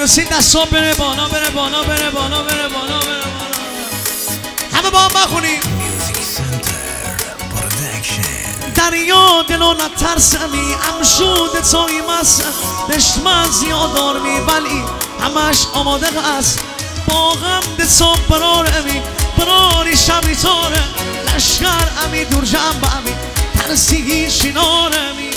رسید دستا بره بالا بره بالا بره بالا بره بالا بره بالا. همه با هم بخونیم. دریا دلو نترسمی امشود توی مست دشمن زیادار می ولی همش آماده است با غم دستا برارمی براری شبی تاره لشکر امی دور جنب امی ترسیگی شنارمی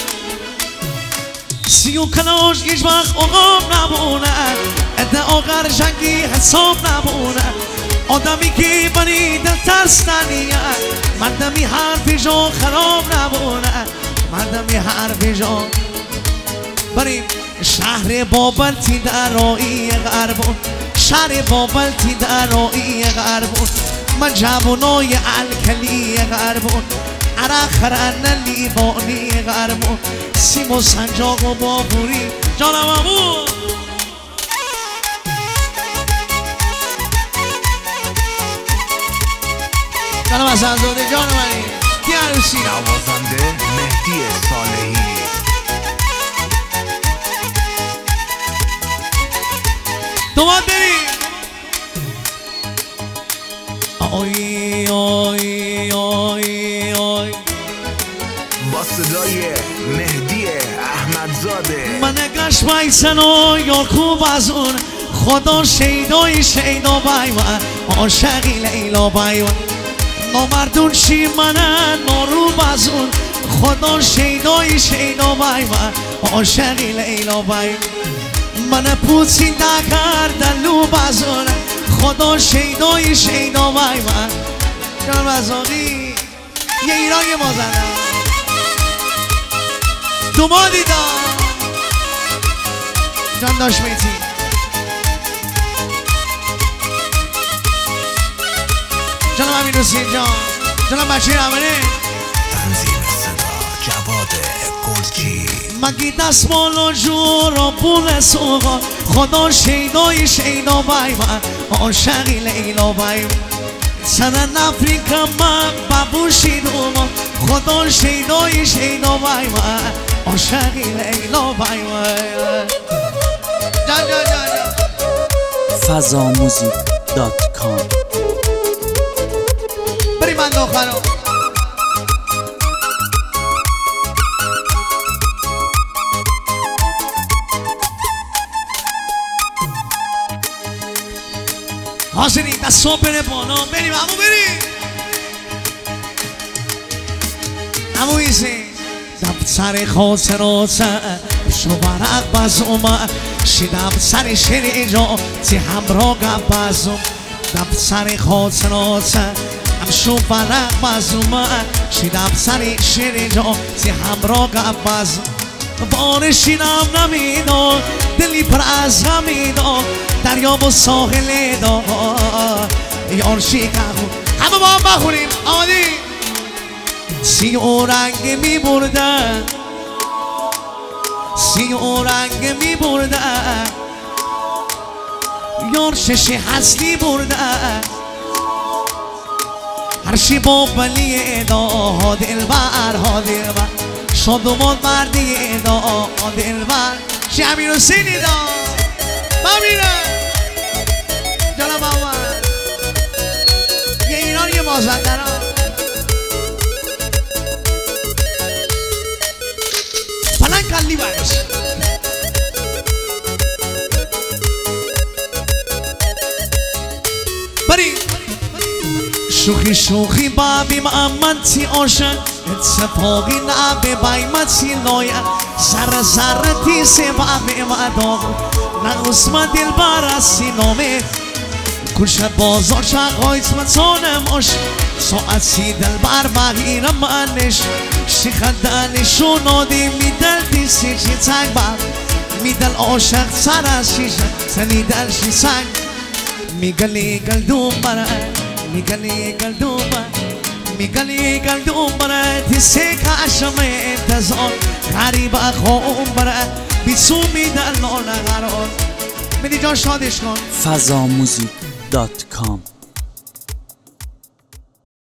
سیو کلاش هیچ وقت اقام نبونه ادعا جنگی حساب نبونه آدمی که بنی دل ترسنیه مردمی حرفی جا خراب نبونه مردمی حرفی جا بریم شهر بابل تی درایی غربون شهر بابل تی درایی غربون من جوانای الکلی غربون عرق خرن لیوانی غربون سیم و سنجاق و بابوری جانم امون جانم حسن‌زاده جانم علی کی عروسی نوازنده مهدی صالحی دوباره بریم آی آی آی آی با صدای مهدی احمدزاده من گشت بایسن و یار خوب از اون خدا شیدای شیدا بای من عاشقی لیلا بای من نامردون چی منه ناروب از اون خدا شیدای شیدا بای من عاشقی لیلا بای من پوچین نکردن لوب از اون خدا شیدای شیدا بای من جان مزاقی یه ایران یه مازنه دومادی دا جان داشت میتی جانم امین حسین جان جانم بچه عمله تنظیم صدا جواد گلچی مگی دستمال و جور و پول سوقا خدا شیدای شیدا بای من عاشقی لیلا بای سرن افریقا من ببوشید اوما خدا شیدای شیدا بای من عاشقی لیلا بای من جان جان جان جان fazamusic.com بریم من داخلو حاضرین دستا بره بالا بریم همو بریم همو ایزی دفتر خاطرات شو برق بزوم شیدم سر شیر اینجا تی همراه گب بزوم دفتر خاطرات شو برق بزوم شیدم سر شیر اینجا تی همراه گب بزوم بارشینم نمیدان دلی پر از غمیدان دریا و ساحل دا یار شیکم همه با هم بخونیم آمدی سی و رنگ می برده سی و رنگ می برده یار شش هستی برده هرشی با بلی دا ها دلبر ها دلبر شادومان مردی دا دلبر شی امین حسینی دا ببینه جانم آمد یه ایران یه مازندران پلنگ کلی برش بریم شوخی شوخی بابی مامنتی عاشق اتفاقی نبه بایمتی ناید سر سر تیسه بابی مدام نقصم دل برسی نامه کلش بازار شقایت متانم آش ساعتی دل بر بغیرم منش شیخ دلشو نادی میدل دیسی چی تنگ بر میدل عاشق سر از شیشه سنی دل شی سنگ میگلی گلدوم برای میگلی گلدوم برای میگلی گلدوم برای دیسی کشم انتظار غریب خوم برای بیسو میدل نانه قرار میدی جان شادش کن fazamusic.com